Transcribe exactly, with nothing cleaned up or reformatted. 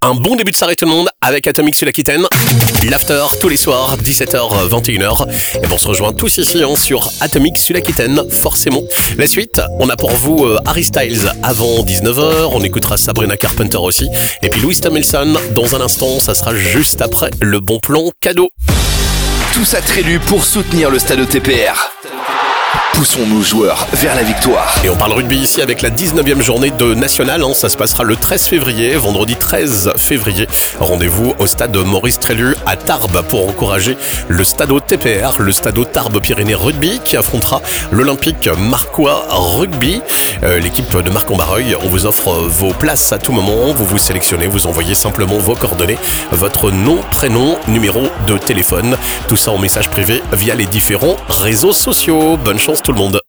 Un bon début de soirée tout le monde avec Atomic sur l'Aquitaine. L'after tous les soirs, dix-sept heures vingt et une heures. Et bon, on se rejoint tous ici hein, sur Atomic sur l'Aquitaine, forcément. La suite, on a pour vous euh, Harry Styles avant dix-neuf heures. On écoutera Sabrina Carpenter aussi. Et puis Louis Tomlinson dans un instant, ça sera juste après le bon plan cadeau. Tous attribués pour soutenir le Stade T P R. Poussons nos joueurs vers la victoire. Et on parle rugby ici avec la dix-neuvième journée de National. Hein. Ça se passera le treize février, vendredi treize février. Rendez-vous au stade Maurice Trélu à Tarbes pour encourager le Stade T P R, le Stade Tarbes-Pyrénées Rugby qui affrontera l'Olympique Marcois Rugby. Euh, l'équipe de Marc Ambareuil, on vous offre vos places à tout moment. Vous vous sélectionnez, vous envoyez simplement vos coordonnées, votre nom, prénom, numéro de téléphone. Tout ça en message privé via les différents réseaux sociaux. Bonne chance tout le monde.